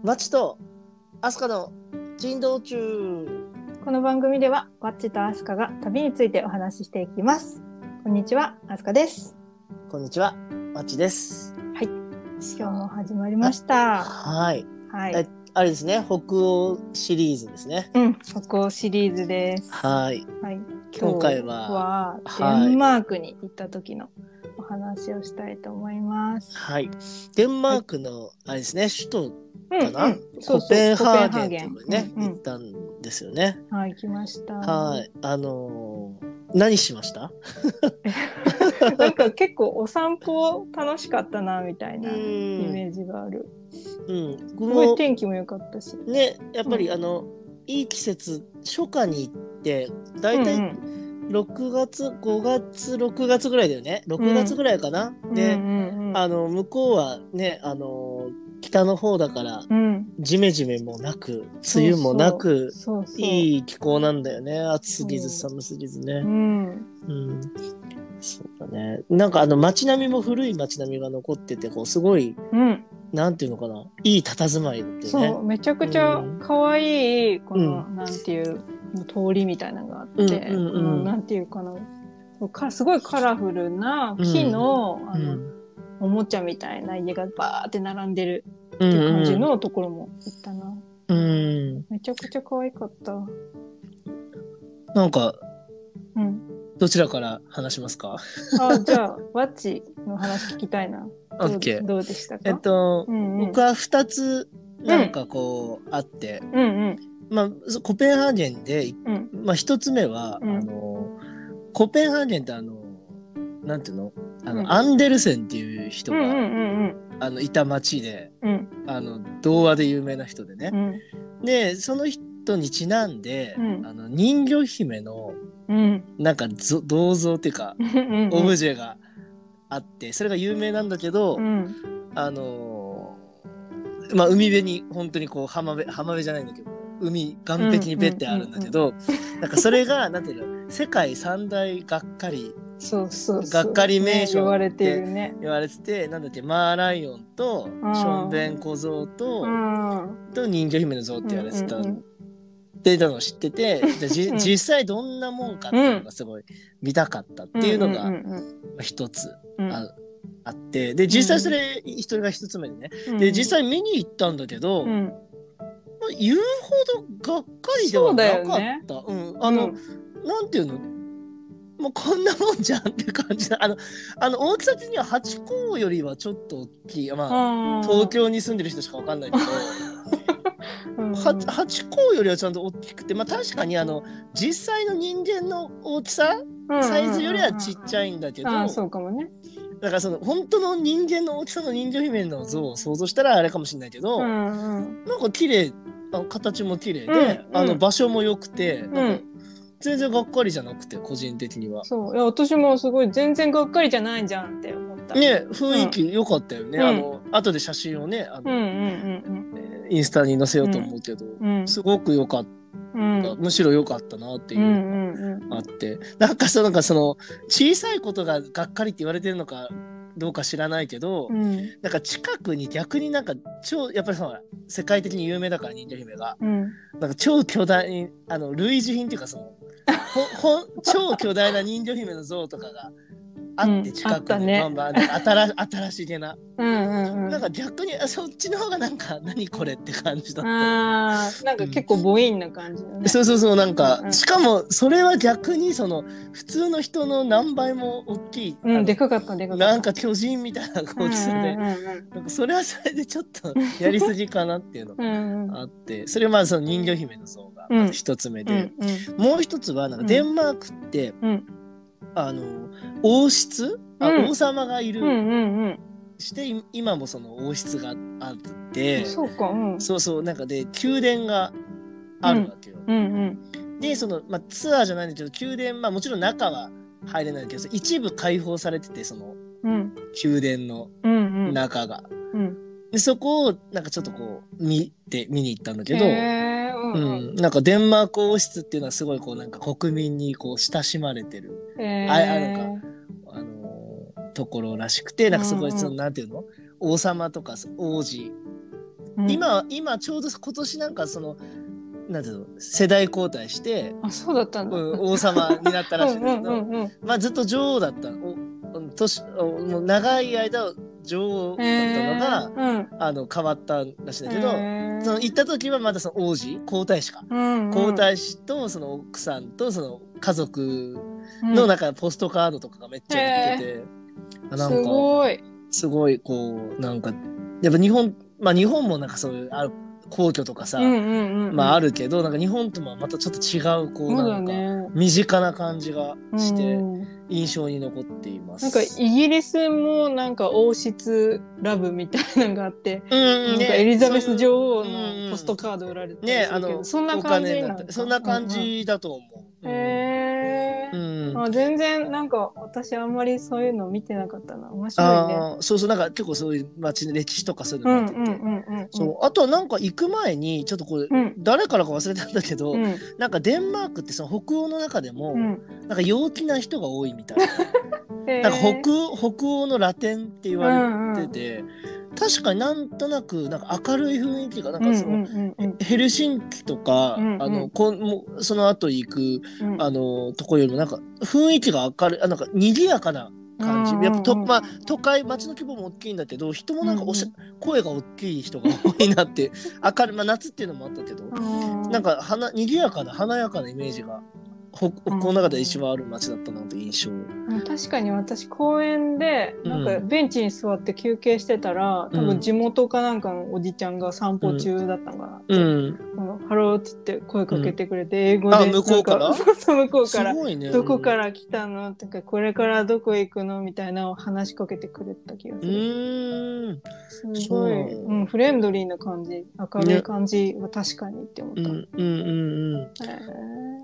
バチとアスカの珍道中。 この番組ではバッチとアスカが旅についてお話ししていきます。こんにちは、アスカです。 こんにちは、バチです。 はい、今日も始まりました。 はい。 はい。 あれですね、北欧シリーズですね。 北欧シリーズです。 はい。 はい。 今回はデンマークに行った時のお話をしたいと思います。 はい。デンマークの、あれですね、首都かな、 そうコペンハーゲンっていうコところにね、行ったんですよね。 はい、行きました。 はい。何しました？ なんか結構お散歩楽しかったなみたいなイメージがある。すごい天気も良かったし。 ね、やっぱりいい季節、初夏に行って、だいたい6月、5月、6月ぐらいだよね。6月ぐらいかな。で、向こうはね、北の方だから、ジメジメもなく、梅雨もなく、いい気候なんだよね。暑すぎず寒すぎずね。そうだね。なんか街並みも古い街並みが残ってて、こうすごい、なんていうのかな、いい佇まいってね。 そう、めちゃくちゃ可愛いこの、なんていう通りみたいなのがあって、なんていうかな、すごいカラフルな木の、おもちゃみたいな家がバーって並んでるっていう感じのところも行ったな。めちゃくちゃ可愛かった。 なんか、どちらから話しますか？ じゃあ、ワッチの話聞きたいな。どうでしたか？ 僕は2つなんかこうあって、まあコペンハーゲンで、まあ1つ目は、コペンハーゲンってなんていうの、アンデルセンっていう人がいた町で、童話で有名な人でね。でその人にちなんで、人魚姫のなんか銅像っていうかオブジェがあって、それが有名なんだけど、まあ海辺に本当にこう浜辺じゃないんだけど、岸壁にベッてあるんだけど、なんかそれがなんていうの、世界三大がっかりがっかり名所って言われてて、なんだっけ、マーライオンとションベン小僧と人魚姫の像って言われてたっていうのを知ってて、実際どんなもんかっていうのがすごい見たかったっていうのが一つあって、で実際それそれが一つ目でね、で実際見に行ったんだけど、言うほどがっかりではなかった。なんていうの、もうこんなもんじゃんって感じだ。大きさ的にはハチ公よりはちょっと大きい。まあ東京に住んでる人しかわかんないけど。ハチ公よりはちゃんと大きくて、まあ確かに実際の人間の大きさ、サイズよりはちっちゃいんだけど、 そうかもね。 だからその本当の人間の大きさの人魚姫の像を想像したらあれかもしれないけど、なんか綺麗、形も綺麗で、場所も良くて、なんか全然がっかりじゃなくて、個人的には。 そう、いや私もすごい全然がっかりじゃないじゃんって思った。 ね、雰囲気良かったよね。後で写真をね、インスタに載せようと思うけど、すごく良かった。むしろ良かったなっていうのがあって、なんかその小さいことががっかりって言われてるのかどうか知らないけど、なんか近くに逆になんかやっぱりさ、世界的に有名だから人魚姫が、なんか超巨大類似品っていうか超巨大な人魚姫の像とかがあって近くにバンバン新しげな、なんか逆にそっちの方がなんか何これって感じだった。 なんか結構母音な感じだね。 そうなんか、しかもそれは逆に普通の人の何倍も大きい、 でかかったなんか巨人みたいな大きさで、なんかそれはそれでちょっとやりすぎかなっていうのがあって、それはまあその人魚姫の像がまず一つ目で、もう一つはなんかデンマークって、王室、王様がいる、して今もその王室があって、そうなんかで宮殿があるわけよ。でまあ、ツアーじゃないんだけど宮殿、まあもちろん中は入れないけど一部開放されてて、その宮殿の中が、でそこをなんかちょっとこう見に行ったんだけど、なんかデンマーク王室っていうのはすごいこうなんか国民にこう親しまれてる、なんかところらしくて、なんかすごいなんていうの、王様とか王子今ちょうど今年なんかなんていうの世代交代して、 そうだったんだ、 王様になったらしいんだけどまあずっと女王だったもう長い間女王だったのが、変わったらしいんだけど、行った時はまだ王子皇太子か、皇太子とその奥さんとその家族のなんかポストカードとかがめっちゃ売ってて、なんかすごいこうなんかやっぱ日本もなんかそういう皇居とかさ、まああるけどなんか日本ともまたちょっと違うこうなんか身近な感じがして印象に残っています。 なんかイギリスもなんか王室ラブみたいなのがあって、なんかエリザベス女王のポストカード売られてたりするけど、そんな感じなんだ。 そんな感じだと思う。 全然なんか私あんまりそういうの見てなかったな。面白いね。 そうなんか結構そういう街の歴史とかそういうのがあって、あとなんか行く前にちょっとこれ、誰からか忘れたんだけど、なんかデンマークってその北欧の中でも、なんか陽気な人が多いみたいな。なんか北欧のラテンって言われてて。確かになんとなくなんか明るい雰囲気がなんかヘルシンキとかその後行くとこよりもなんか雰囲気が明るいなんか賑やかな感じ。やっぱ都会街の規模も大きいんだけど人もなんか声が大きい人が多いなって明るい夏っていうのもあったけどなんか賑やかな華やかなイメージがこの中で一番ある街だったなという印象。 確かに私公園でなんかベンチに座って休憩してたら、多分地元かなんかのおじちゃんが散歩中だったのかなって、ハローって言って声かけてくれて、英語で向こうからそう向こうから、 ね、 どこから来たのとかこれからどこ行くのみたいなのを話しかけてくれた気がする。すごい、フレンドリーな感じ明るい感じは確かにって思った。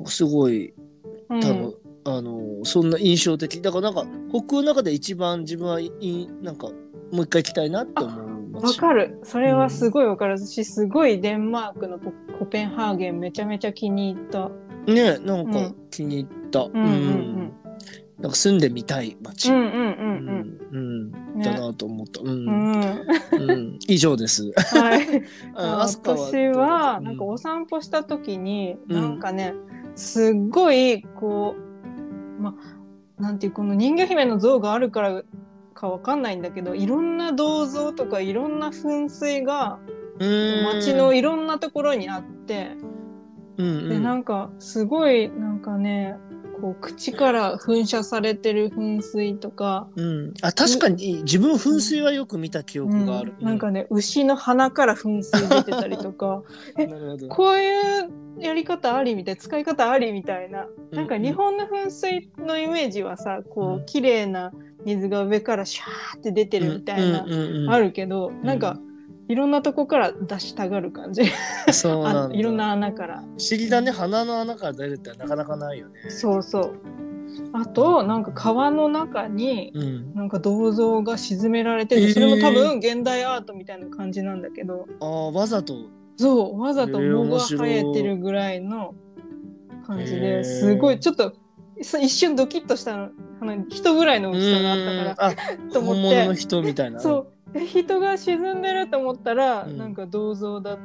すごい多分、そんな印象的だからなんか北欧の中で一番自分はなんかもう一回行きたいなって思う。 わかる。それはすごいわかるし、すごいデンマークのコペンハーゲンめちゃめちゃ気に入った。 ね、なんか気に入った。なんか住んでみたい街。だなと思った。以上です。 はい。私はなんかお散歩した時になんかね、すっごいこうなんていうこの人魚姫の像があるからかわかんないんだけど、いろんな銅像とかいろんな噴水が街のいろんなところにあって、でなんかすごいなんかねこう口から噴射されてる噴水とか、 確かに自分噴水はよく見た記憶がある。 なんかね牛の鼻から噴水出てたりとかこういうやり方ありみたいな使い方ありみたいな、なんか日本の噴水のイメージはさこう綺麗な水が上からシャーって出てるみたいなあるけど、なんかいろんなとこから出したがる感じ。 そうなんだ。 いろんな穴から。 不思議だね、鼻の穴から出るってなかなかないよね。 そうそう。あとなんか川の中になんか銅像が沈められてて、それも多分現代アートみたいな感じなんだけど。 わざと。 そう、わざと藻が生えてるぐらいの感じで、すごいちょっと一瞬ドキッとしたの。人ぐらいの大きさがあったからと思って。 本物の人みたいな。 そう。人が沈んでると思ったら、なんか銅像だって。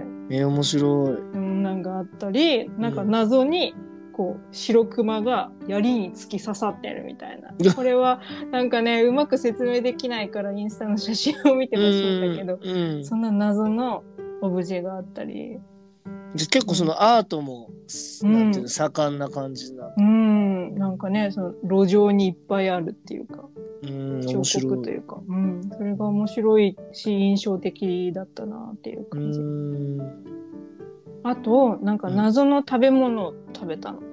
面白い。 なんかあったり、なんか謎にこう白クマが槍に突き刺さってるみたいな。これはなんかねうまく説明できないからインスタの写真を見てほしいんだけど、そんな謎のオブジェがあったり。 結構そのアートも、なんていうの盛んな感じなの。なんかねその路上にいっぱいあるっていうか。彫刻というか、それが面白いし印象的だったなっていう感じ。あとなんか謎の食べ物を食べたの。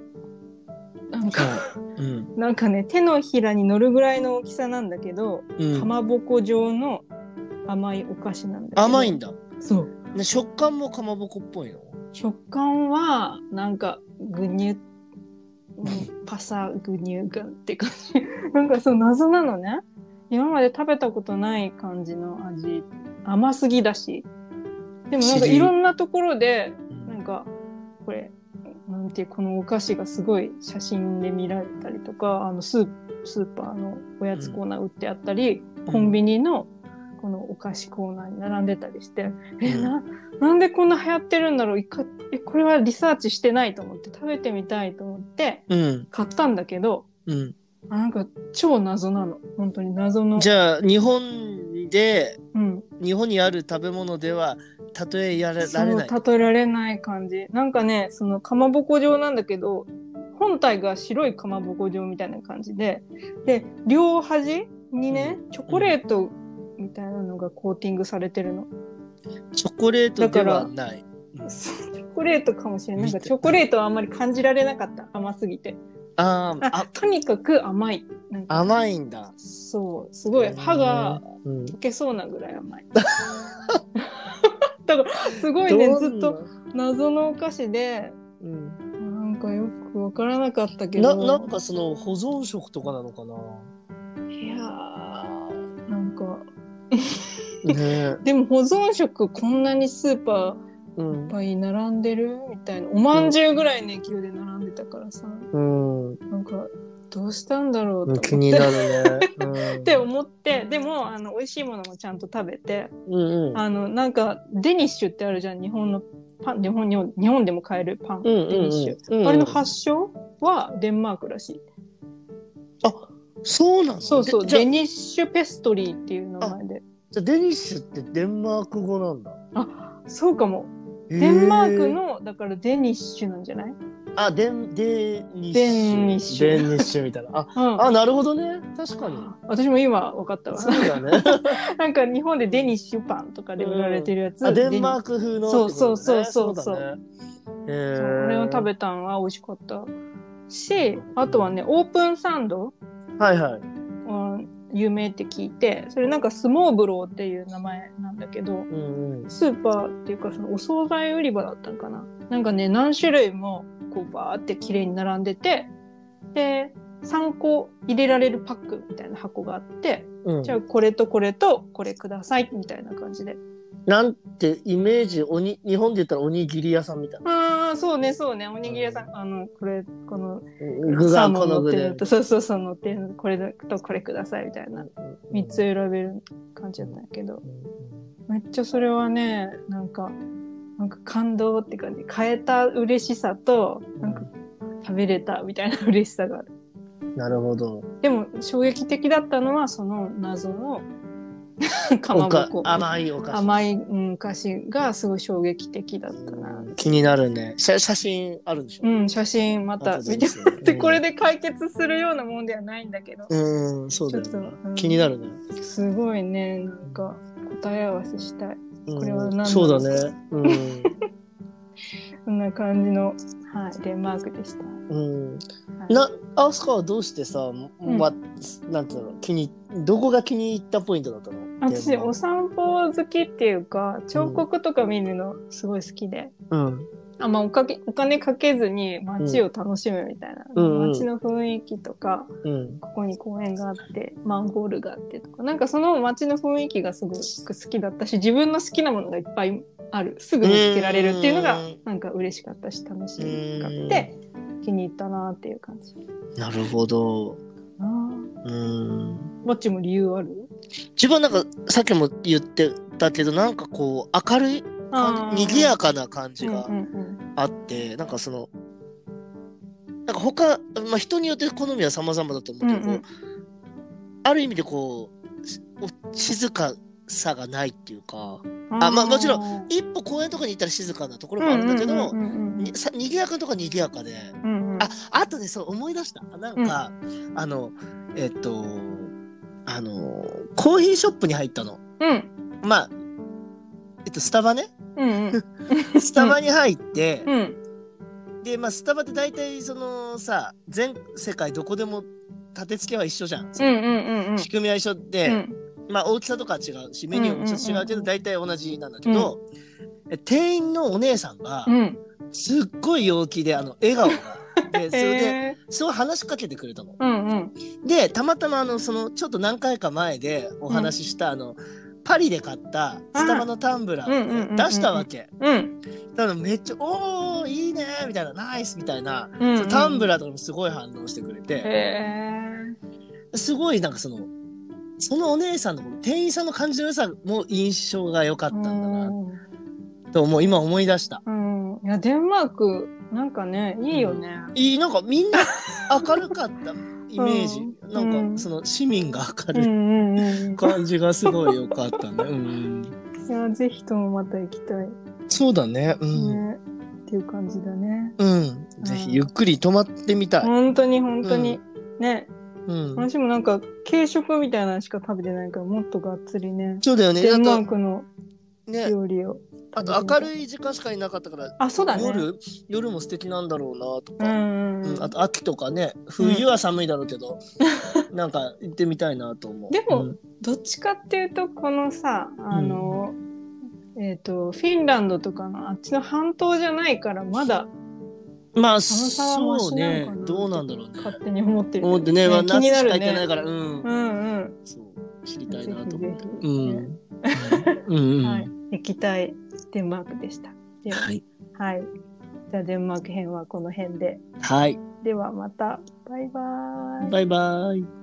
なんかね手のひらに乗るぐらいの大きさなんだけど、かまぼこ状の甘いお菓子なんだけど。 甘いんだ。 そう。 食感もかまぼこっぽいの？ 食感はなんかぐにゅパサグニューガンって感じ。なんかそう謎なのね。今まで食べたことない感じの味。甘すぎだし。でもなんかいろんなところでなんかこれなんていうこのお菓子がすごい写真で見られたりとか、スーパーのおやつコーナー売ってあったり、コンビニのこのお菓子コーナーに並んでたりして、なんでこんな流行ってるんだろう、これはリサーチしてないと思って食べてみたいと思って買ったんだけど、なんか超謎なの、本当に謎の。 じゃあ日本にある食べ物では例えられない。そう例えられない感じ。なんかね、そのかまぼこ状なんだけど、本体が白いかまぼこ状みたいな感じで、両端にね、チョコレートみたいなのがコーティングされてるの。 チョコレートではない。 チョコレートかもしれない。なんかチョコレートはあんまり感じられなかった。甘すぎて。とにかく甘い。なんか甘いんだ。 そう、すごい歯が溶けそうなぐらい甘い。だからすごいね、ずっと謎のお菓子で、なんかよくわからなかったけど。 なんかその保存食とかなのかな。 いやー、なんかでも保存食こんなにスーパーいっぱい並んでるみたいな、おまんじゅうぐらいの勢いで並んでたからさ、なんかどうしたんだろうと思って、 気になるね、 って思って、でも美味しいものもちゃんと食べて、なんかデニッシュってあるじゃん、日本でも買えるパン、デニッシュ、あれの発祥はデンマークらしい。 あ、そうなの？ そうそう、デニッシュペストリーっていう名前で。 じゃあデニッシュってデンマーク語なんだ。 あ、そうかも。デンマークのだからデニッシュなんじゃない？ デニッシュみたいな。なるほどね。確かに。 私も今分かったわ。 そうだね。 なんか日本でデニッシュパンとかで売られてるやつ。 デンマーク風の。 そう。 これを食べたのは美味しかったし、あとはね、オープンサンド。有名って聞いて、それなんかスモーブローっていう名前なんだけど、スーパーっていうかそのお惣菜売り場だったのかな。なんかね、何種類もこうバーって綺麗に並んでて、で3個入れられるパックみたいな箱があって、じゃあこれとこれとこれくださいみたいな感じで。 なんてイメージ、日本で言ったらおにぎり屋さんみたいな。 そうね、おにぎり屋さん、この具がこの具で、 そう乗ってる、これとこれくださいみたいな、3つ選べる感じだったんだけど、めっちゃそれはね、なんか感動って感じ。買えた嬉しさと、なんか食べれたみたいな嬉しさがある。 なるほど。 でも衝撃的だったのはその謎のかまぼこ、 甘いお菓子、 お菓子がすごい衝撃的だったな。 気になるね。写真あるんでしょ？ 写真また見てもらって、これで解決するようなもんではないんだけど、 そうだよね。気になるね。 すごいね、なんか答え合わせしたい。これは何なんですか？ そうだね。 そんな感じの、デンマークでした。 アスカはどうしてさ、なんていうの、どこが気に入ったポイントだったの？ 私お散歩好きっていうか、彫刻とか見るのすごい好きで、お金かけずに街を楽しむみたいな、街の雰囲気とか、ここに公園があってマンホールがあってとか、なんかその街の雰囲気がすごく好きだったし、自分の好きなものがいっぱいある、すぐ見つけられるっていうのがなんか嬉しかったし、楽しかって気に入ったなっていう感じ。 なるほど。 もっちも理由ある？ 自分なんかさっきも言ってたけど、なんかこう明るい賑やかな感じがあって、なんかそのなんか人によって好みは様々だと思うけど、ある意味でこう静かさがないっていうか、もちろん一歩公園とかに行ったら静かなところもあるんだけど、賑やかとか賑やかで、あとね、そう思い出した。なんか、コーヒーショップに入ったの。スタバね。スタバに入って、で、スタバって大体そのさ、全世界どこでも立て付けは一緒じゃん。仕組みは一緒で、大きさとかは違うし、メニューもちょっと違うけど、大体同じなんだけど、店員のお姉さんが、すっごい陽気で、笑顔が。で、それで、すごい話しかけてくれたの。で、たまたまちょっと何回か前でお話しした、パリで買ったスタバのタンブラーを出したわけ。だからめっちゃ、おー、いいねみたいな、ナイスみたいな、タンブラーとかもすごい反応してくれて、すごいなんかそのお姉さんの店員さんの感じの良さも印象が良かったんだなと今思い出した。 いやデンマークなんかねいいよね。 いい、なんかみんな明るかったイメージ、なんかその市民が明るい感じがすごい良かったね。 いやぜひともまた行きたい。 そうだね。 ねっていう感じだね。 ぜひゆっくり泊まってみたい。 本当にね。私もなんか軽食みたいなのしか食べてないからもっとがっつりね。 そうだよね。 デンマークの料理を。 あと明るい時間しかいなかったから、 そうだね、 夜も素敵なんだろうなとか、あと秋とかね、冬は寒いだろうけど、なんか行ってみたいなと思う。 でも、どっちかっていうとこのさフィンランドとかのあっちの半島じゃないからまだまあそうね、どうなんだろうね。 勝手に思ってる。 思ってね、 気になるね。 夏しか行ってないから、そう知りたいなと思って。 はい、行きたいデンマークでした。はい。じゃあデンマーク編はこの辺で。 はい。 ではまたバイバーイ。 バイバイ。